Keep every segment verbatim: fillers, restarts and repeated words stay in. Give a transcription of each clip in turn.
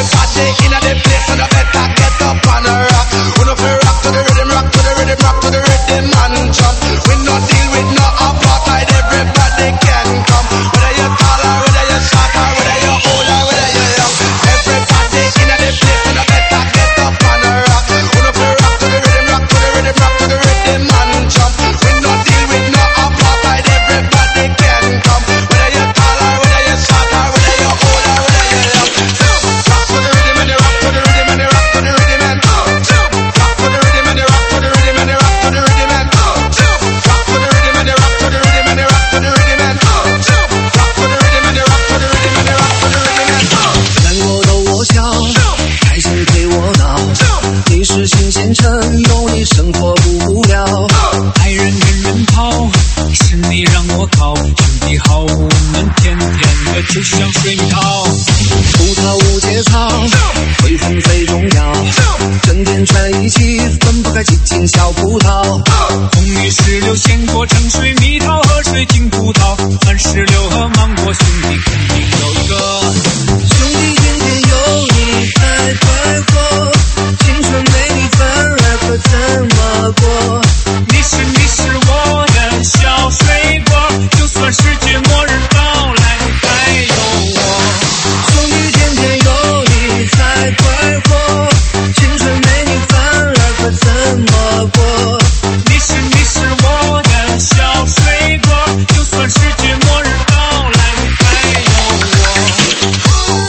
Everybody in the place, so you better get up and rock. We no fi rock to the rhythm, rock to the rhythm, rock to the rhythm and jump. We no deal with no apartheid. Everybody can come, whether you tall or whether you short or whether you old or whether you young. Everybody in the place, so you better get up and rock. We no fi rock to the rhythm, rock to the rhythm, rock to the rhythm and jump. We no deal with no apartheid. Everybody can come, whether you tall or whether you short or whether you old or whether you young. Rock to the rhythm and you rock to the rhythm and you rock to the rhythm and rock to the rhythm and you rock to the rhythm and you rock to the rhythm and rock to the rhythm and you rock to the rhythm and you rock to the rhythm and rock to the rhythm and you rock to the rhythm and you rock to the rhythm and 难过的我笑，开心陪我闹，你是新鲜城，有你生活不无聊。 爱人人人跑，是你让我靠，兄弟好，我们甜甜的就像水蜜桃。 葡萄无节操，恢复最重要，整天串一起，分不开激情小葡萄。 红玉石榴、鲜果、橙水蜜桃和水晶葡萄，番石榴和芒果，兄弟肯定有一个。 兄弟天天有你才快活，青春没你反而可怎么过？ 你是你是我的小水果，就算世界末日到来还有我。 兄弟天天有你才快活，青春没你反而可怎么过？ 你是你是我的小水果，就算世界末日到来还有我。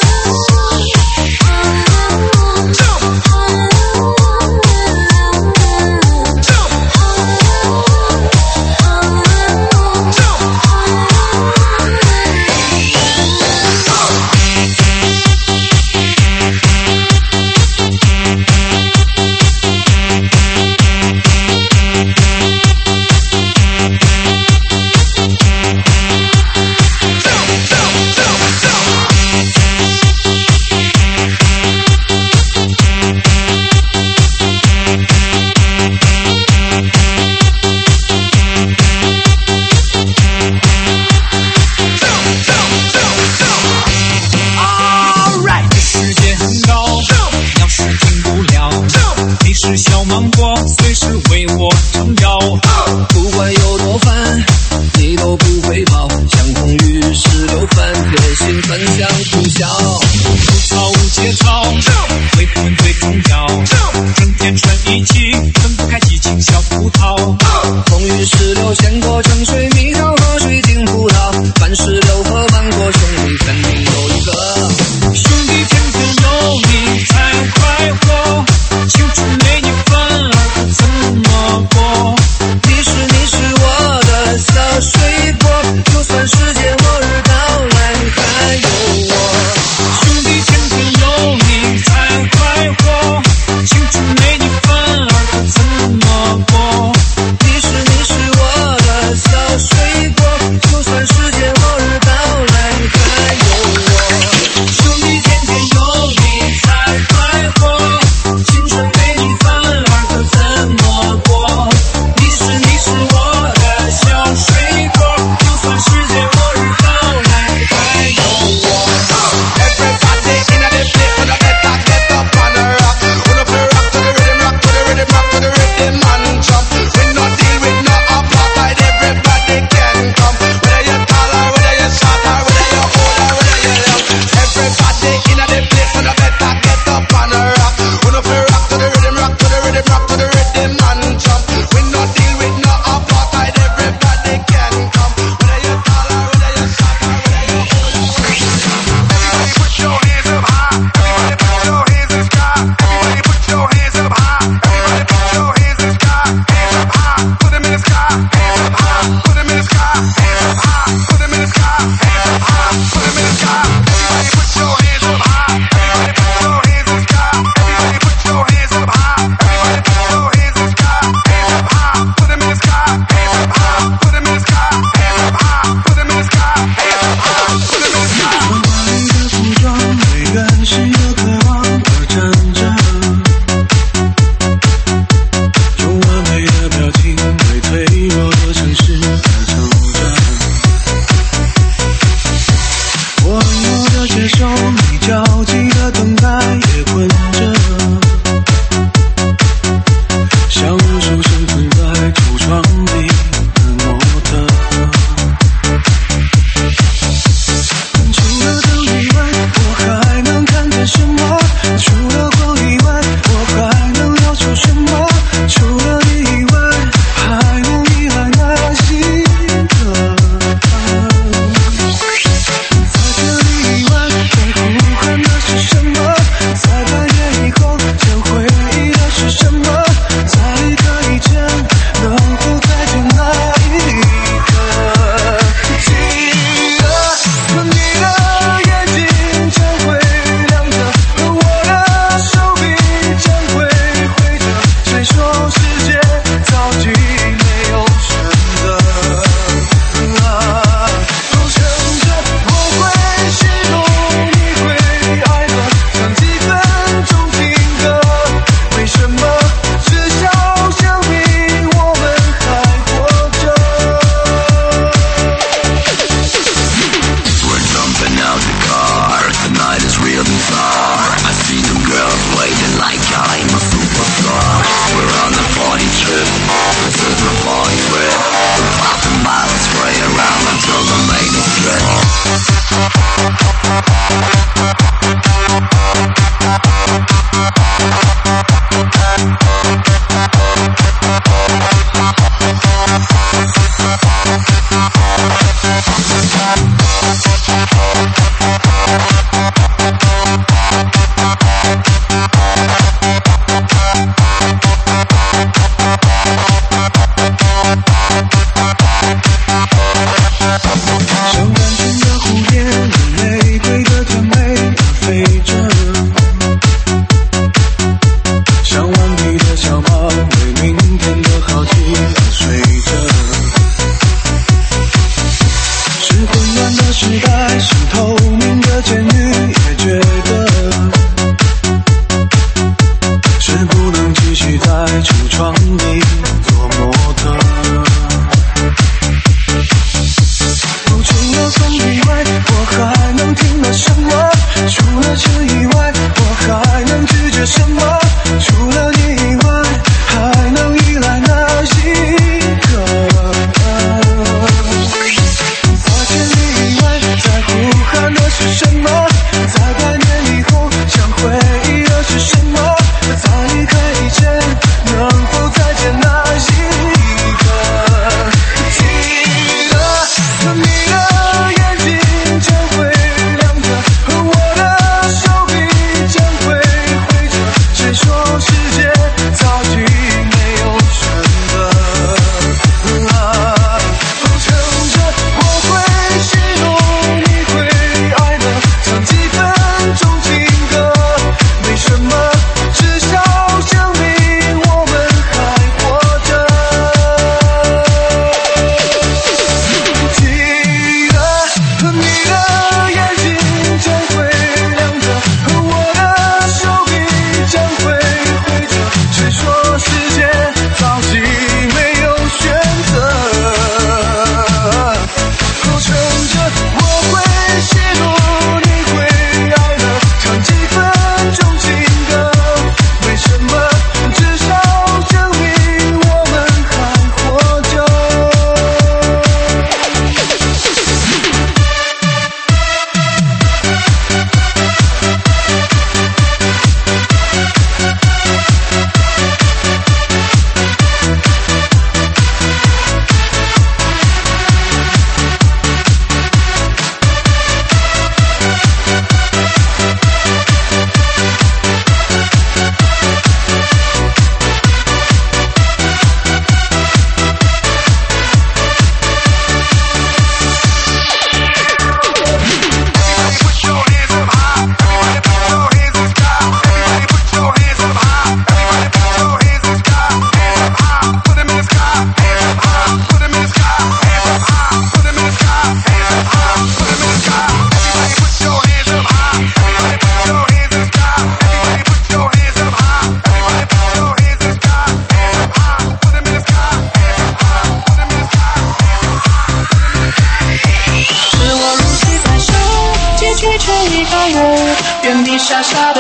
是小芒果，随时为我撑腰。 不管有多烦，你都不会跑，像红玉石榴般贴心分享促销。 葡萄无节操，为我们最重要，整天串一起，分不开激情小葡萄。 红玉石榴、鲜果、橙水蜜桃和水晶葡萄，番石榴和芒果，兄弟肯定有一个。 兄弟天天有你才快活，青春没你分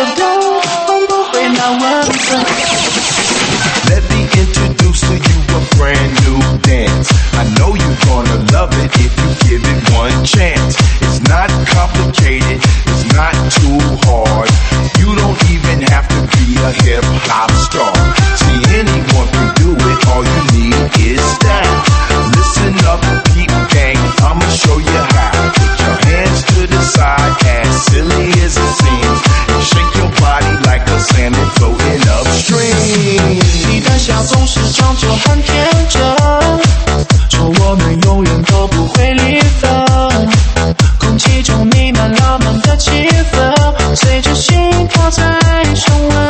灯，会不会那温存 Let me introduce to you a brand new dance. I know you're gonna love it if you give it one chance. It's not complicated, it's not too hard. You don't even have to be a hip-hop star. See, anyone can do it, all you need is style. Listen up, peep gang, I'ma show you how. Put your hands to the side, as silly as it seems, and shake your body like a salmon floating upstream. 你的笑总是装作很天真，说我们永远都不会离分。空气中弥漫浪漫的气氛，随着心跳在升温。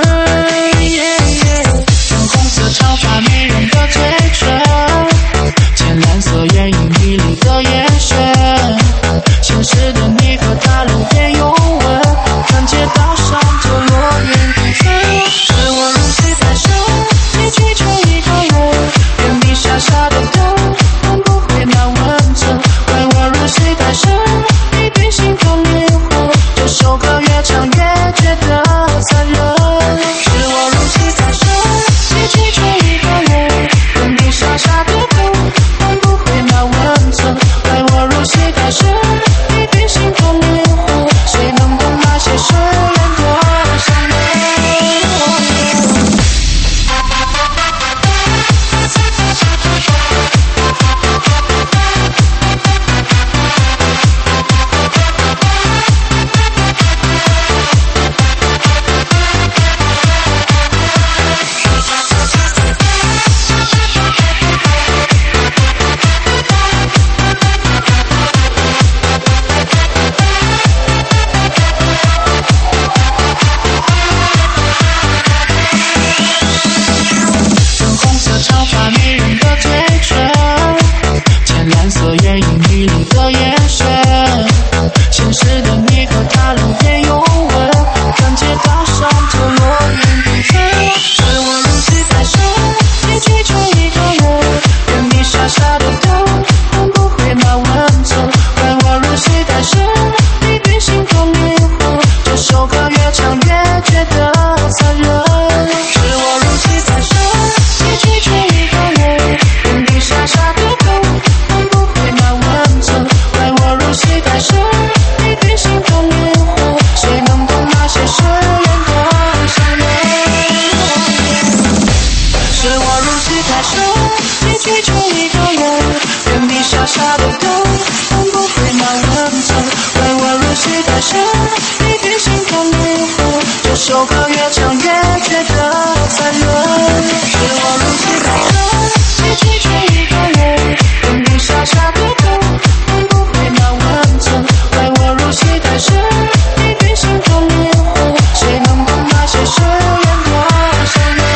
粉红色长发迷人的嘴唇，浅蓝色眼影迷离的眼神，现实的你和他路边拥吻，看街道上的落叶缤纷，是我入戏太深。你追求一个人，原地傻傻的等，会不会那温存？怪我入戏太深，你对心的灵魂，这首歌越唱越觉得残忍。是我入戏太深，你追求一个人，原地傻傻的等，会不会那温存？怪我入戏太深，你对心的灵魂，谁能懂那些深远的伤人？粉红色长发迷人的嘴唇，浅蓝色眼影迷离的眼神，现实的你和他路边拥吻，看街道上的落叶缤纷，是我入戏太深，你追求一个人，原地傻傻的等，会不会那温存？怪我入戏太深，你对心的灵魂，这首歌越唱越觉得残忍。是我入戏太深，你追求一个人，原地傻傻的等，会不会那温存？怪我入戏太深，你对心的灵魂，谁能懂那些深远的伤人？是我入戏太深，你追求一个人，原地傻傻的等，会不会那温存？怪我入戏太深，你对心的灵魂，这首歌越唱越觉得残忍。是我入戏太深，你追求一个人，原地傻傻的等，会不会那温存？怪我入戏太深，你对心的灵魂，谁能懂那些深远的伤人？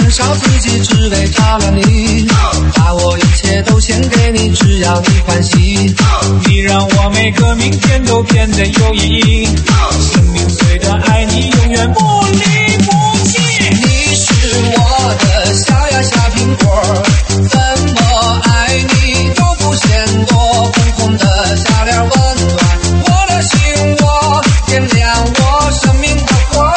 燃烧自己，只为照亮你。把我一切都献给你，只要你欢喜。 你让我每个明天都变得有意义。生命随着爱你，永远不离不弃。 你是我的小呀小苹果，怎么爱你都不嫌多。红红的小脸温暖我的心窝，点亮我生命的火。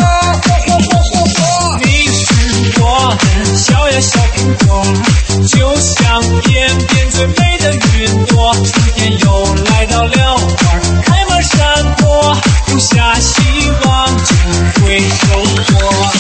你是我的小呀小苹果，就像天边最美的云朵。春天又来到了，花开满山坡，留下希望就会收获。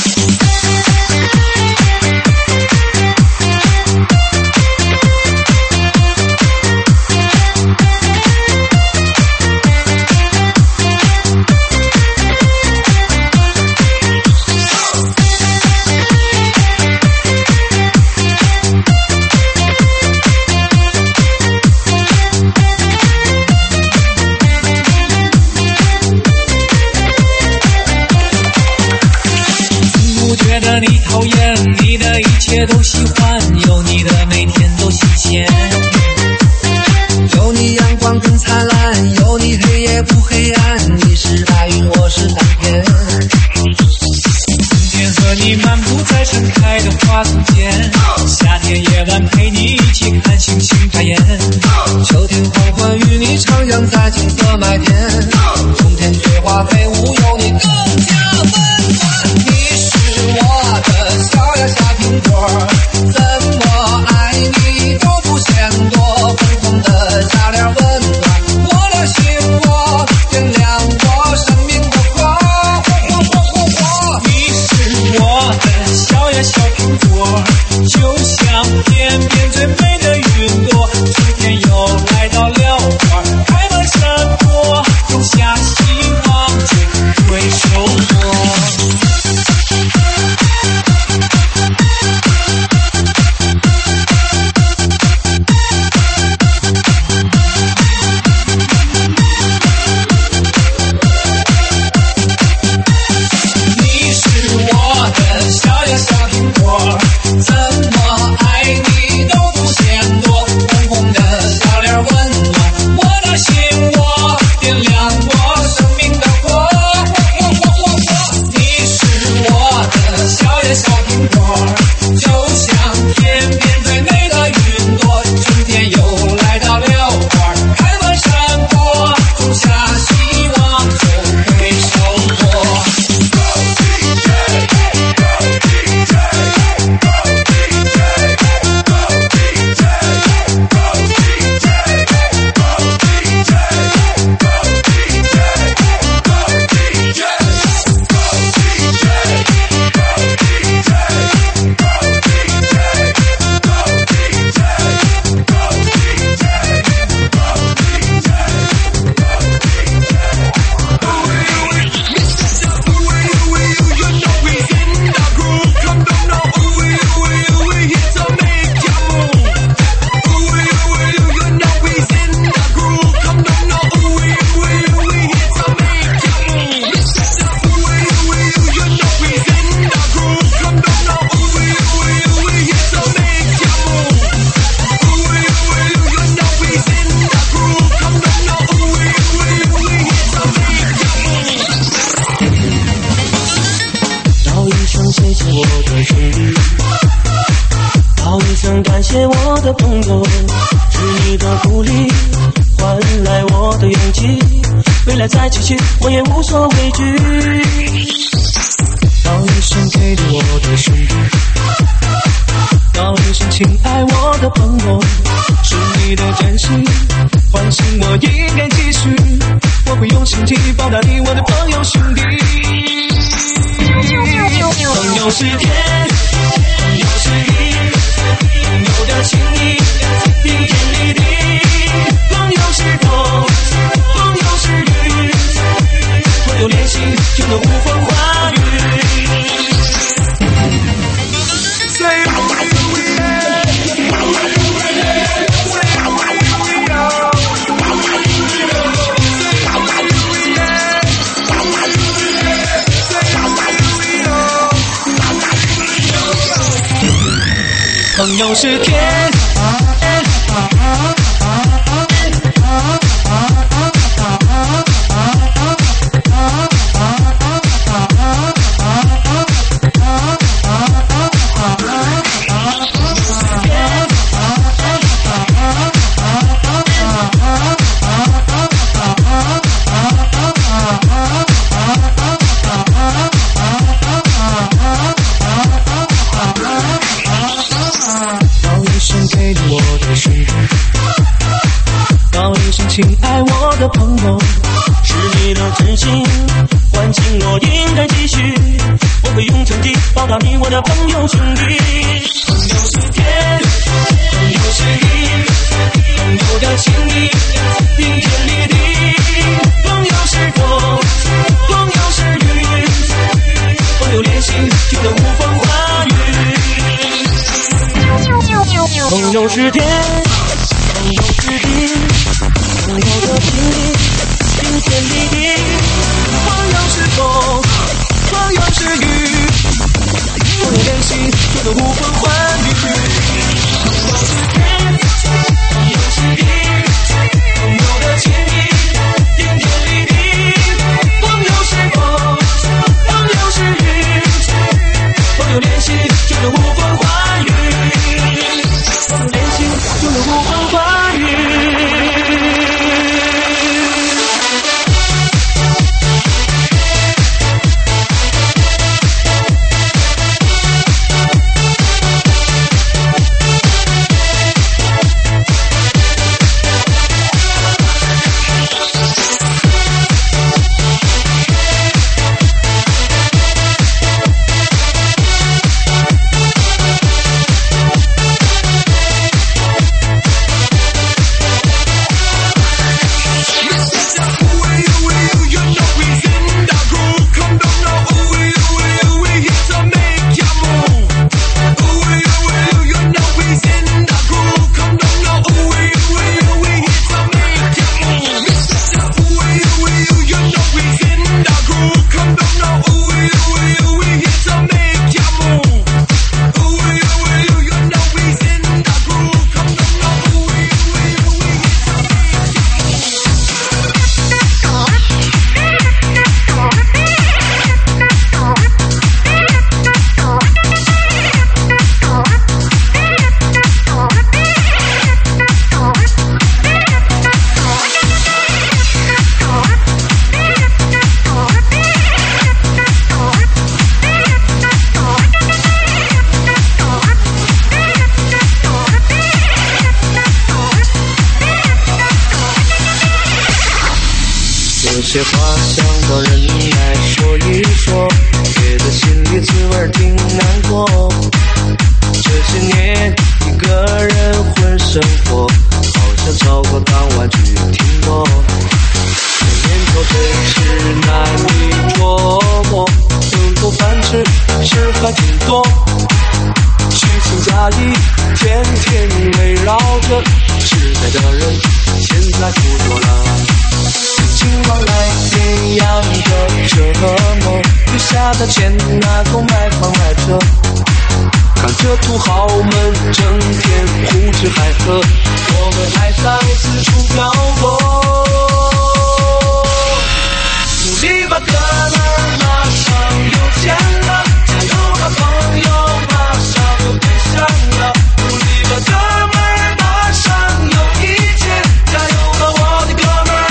你讨厌，你的一切都喜欢，有你的每天都新鲜。 有你阳光更灿烂，有你黑夜不黑暗。你是白云，我是蓝天。 春天和你漫步在盛开的花丛间，夏天夜晚陪你一起看星星眨眼。 秋天黄昏与你徜徉在金色麦田，冬天雪花飞舞，有你更加温暖。你是我的小呀小苹果，怎么爱你都不嫌多。红红的小脸温暖我的心窝，点亮我生命的火。 你是我的小呀小苹果，就像天边最美的云朵。春天又来到了，花开满山坡，种下希望就会收获。 朋友是天。 亲爱我的朋友，是你的真心唤醒我，应该继续，我会用成绩报答你，我的朋友兄弟。朋友是天，朋友是地，朋友的情谊顶天立地。朋友是风，朋友是雨，朋友连心就能呼风唤雨。朋友是天，朋友是地。朋友的情谊顶天立地，朋友是风，朋友是雨，朋友连心就能呼风唤雨。朋友是天，朋友是地，朋友的情谊顶天立地，朋友是风，朋友是雨，朋友连心就能呼风唤雨，朋友连心就能呼风唤雨。这些话想到人来说一说，觉得心里滋味挺难过。这些年一个人混生活，好像找个港湾去停泊。这年头真是难以琢磨，能够饭吃事还挺多。虚情假意，天天围绕着，实在的人现在不多了。情往来绵羊的折磨，余下的钱哪够买房买车？看这土豪们整天胡吃海喝，我们还在四处漂泊。努力吧哥们儿，马上有钱了，加油吧朋友，马上有对象了。努力吧哥们儿，马上有一切，加油吧我的哥们儿。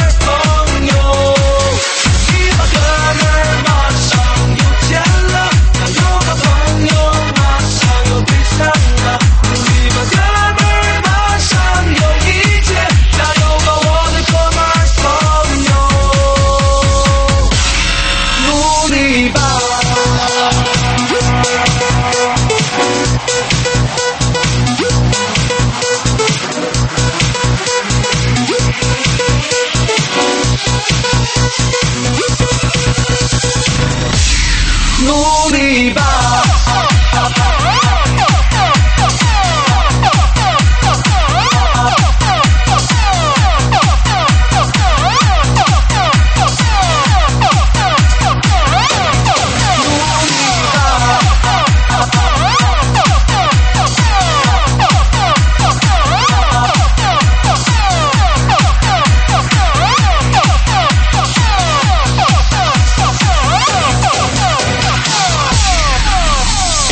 努力吧！努力吧！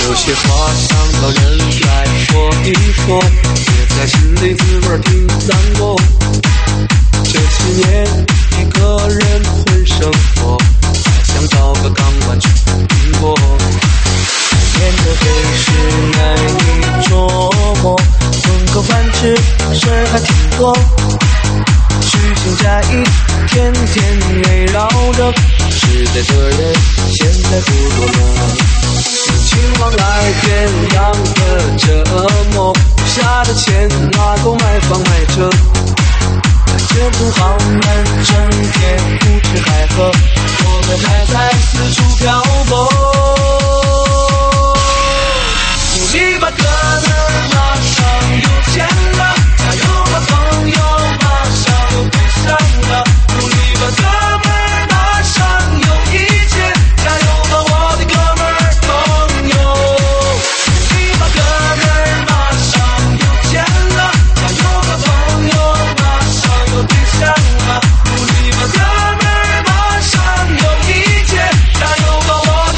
有些话想找人来说一说，憋在心里滋味挺难过。这些年一个人混生活，还想找个港湾去拼搏。面对黑市难以琢磨，混口饭吃事儿还挺多。虚情假意，天天围绕着，实在的人现在不多了。人情往来变样的折磨，留下的钱哪够买房买车？这土豪们整天胡吃海喝，我们还在四处漂泊。努力吧，哥们儿，马上有钱了！加油吧，朋友，马上有对象了！努力吧，哥们儿，马上有一切！加油吧，我的哥们儿朋友！努力吧，哥们儿，马上有钱了！加油吧，朋友，马上有对象了！努力吧，哥们儿，马上有一切！加油吧，我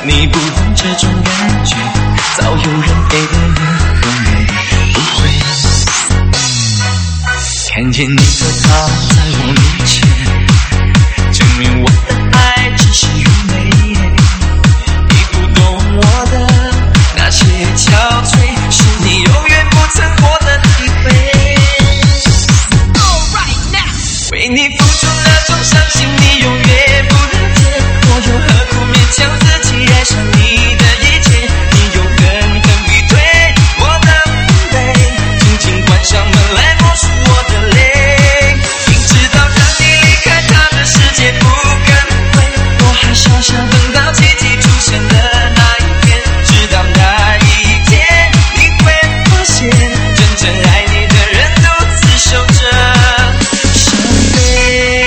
你不懂这种感觉，早有人给的人和美不会。看见你和他在我面前，证明我的爱只是愚昧。你不懂我的那些憔悴，是你永远不曾过的体会。为你付出那种伤心，你永远不了解，我又何苦勉强自己爱上你的一切？你又狠狠逼退我的防备，紧紧关上门来默数我的泪。明知道让你离开他的世界不可能会，我还傻傻等到奇迹出现的那一天，直到那一天你会发现，真正爱你的人独自守着伤悲。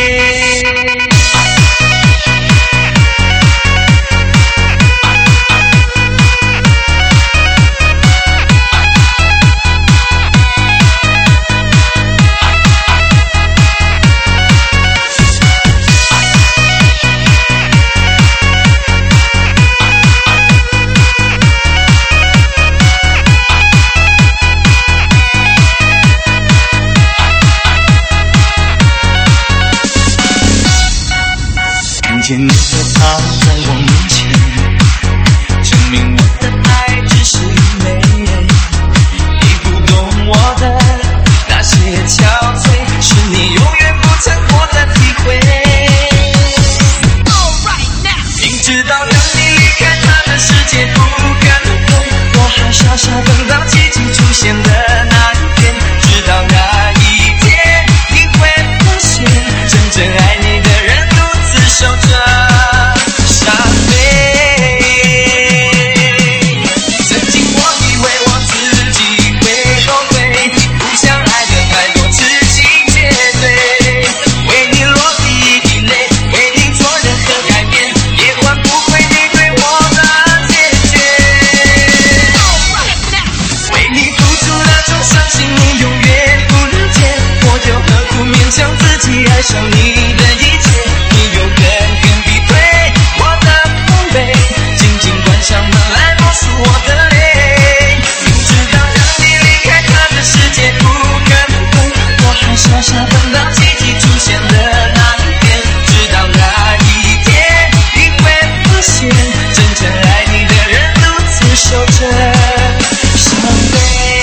看见你和他在我面前，证明我的爱只是愚昧。你不懂我的那些憔悴，是你永远不曾过的体会。明知道让你离开他的世界不可能会，我还傻傻等到奇迹出现的那一天，直到那一天你会发现，真正爱你的人独自守着伤悲。曾经我以为我自己会后悔，不想爱的太多，痴心结对，为你落第一滴泪，为你做任何改变，也换不回你对我的坚决。为你付出那种伤心，你永远不了解，我又何苦勉强自己爱上你的一切？你又狠狠逼退我的防备，紧紧关上门来默数我的泪。明知道让你离开他的世界不可能会，我还傻傻等到奇迹出现的那一天，直到那一天你会发现，真正爱你的人独自守着伤悲。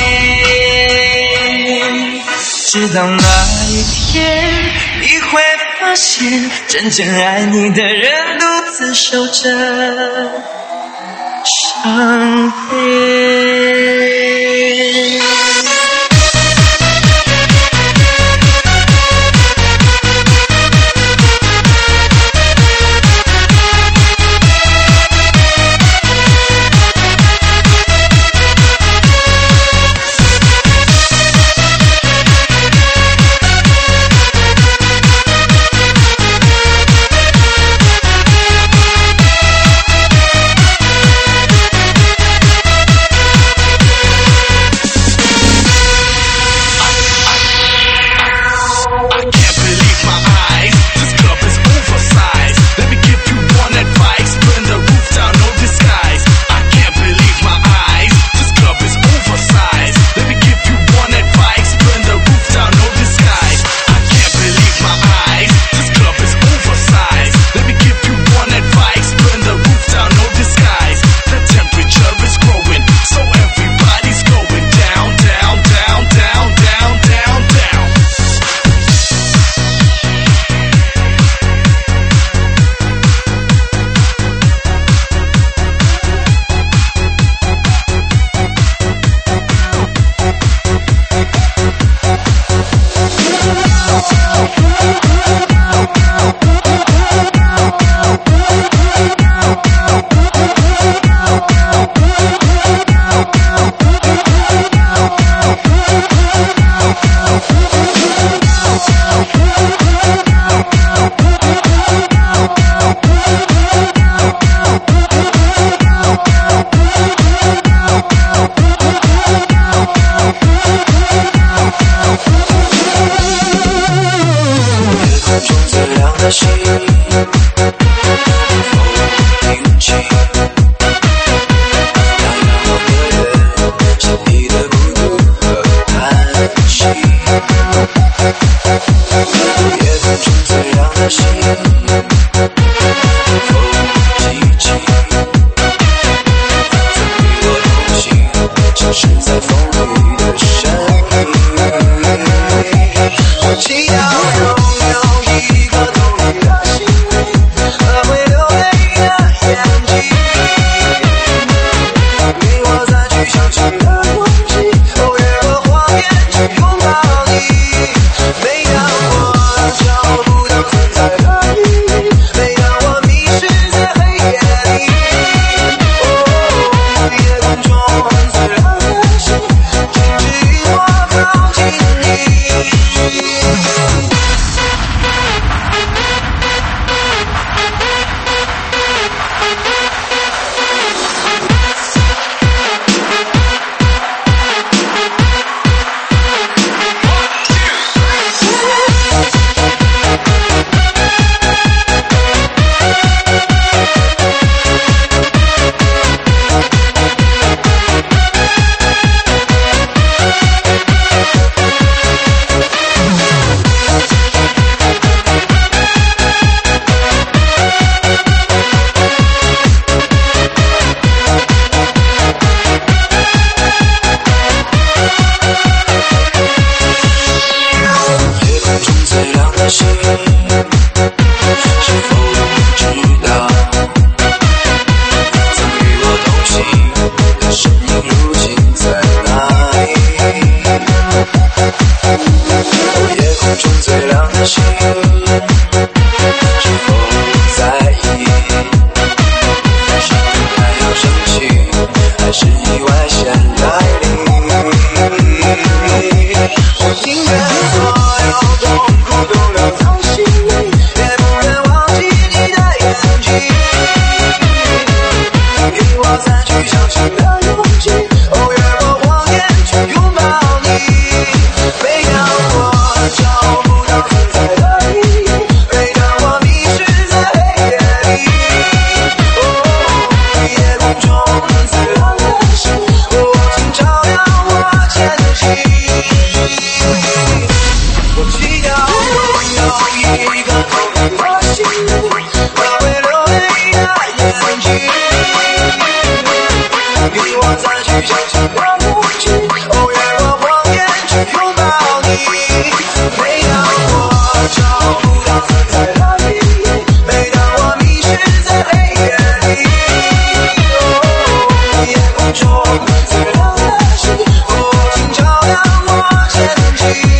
直到那一天你会发现，真正爱你的人独自守着伤悲。 想象的无惧，哦，越过谎言去拥抱你。每当我找不到存在的意义，每当我迷失在黑夜里，哦，夜空中最亮的星，哦，请照亮我前进。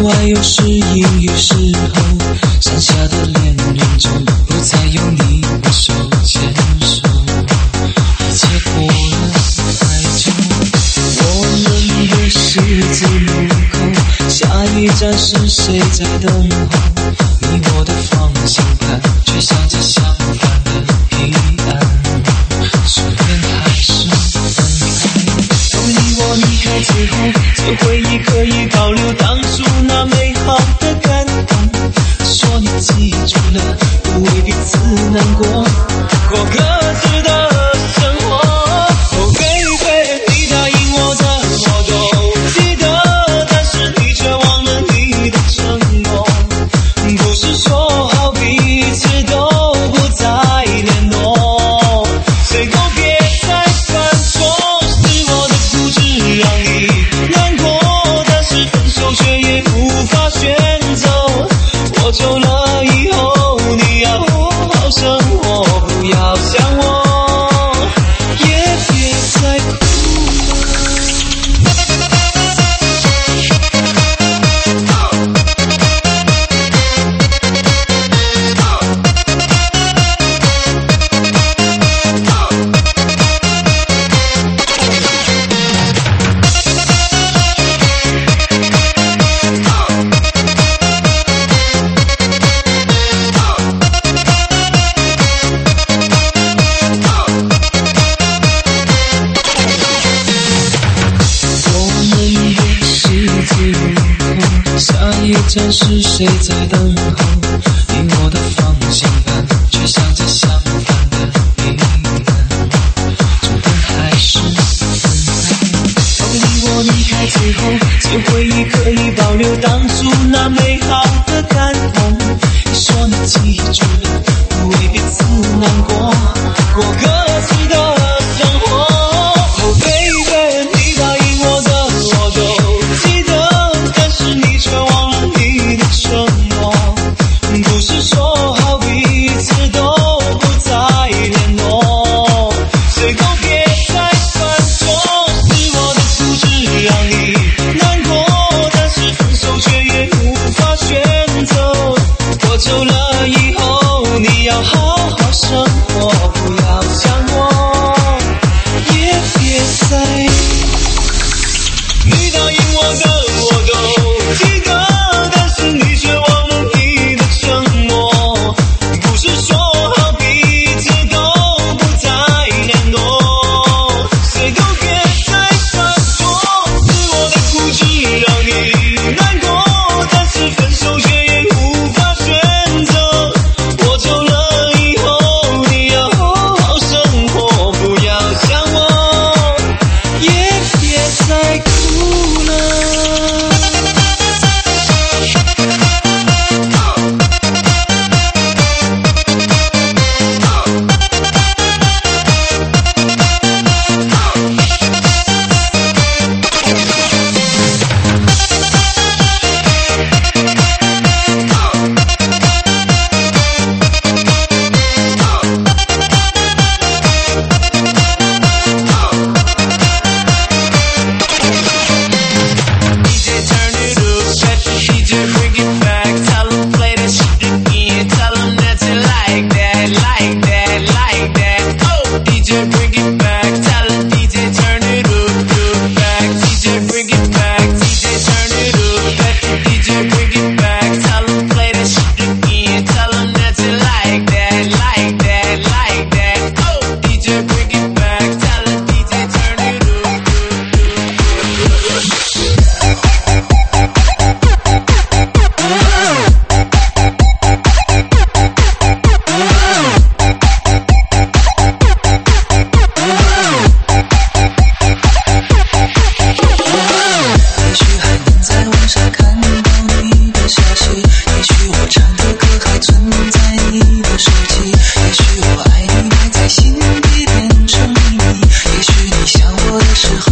爱有时阴雨时候，剩下的恋人中不再有你我手牵手，一切过了太久。我们的十字路口，下一站是谁在等候？你我的方向盘却向着相反的彼岸，说分还是分开？当你我离开之后，这回忆可以保留当初那美好的感动。说你记住了，不为彼此难过，过各自的生活。Oh baby， 你答应我的我都记得，但是你却忘了你的承诺。不是说好彼此都不再联络，谁都别再犯错，是我的固执让你难过，但是分手却也无法选择。我走了以后，你要好好生活，不要想我，也别再哭站是谁在等候？你我的方向盘却向着相反的彼岸，终点还是分开。当你我离开之后，这回忆可以保留当初那美好的感动。你说你记住了，不为彼此难过，过各自的生活。Oh baby， 你答应我的我都记得，但是你却忘了你的承诺。不是说好彼此都不再联络，谁都别再犯错，是我的固执让你难过，但是分手却也无法选择。我走了以后，你要好好生活，不要想我，也别再。你答应我的我都记得，但是你却忘了你的承诺。不是说好彼此都不再联络，谁都别再犯错，是我的固执让你难过，但是分手却也无法选择。我走了以后，你要好好生活，不要想我，也别再哭了。时候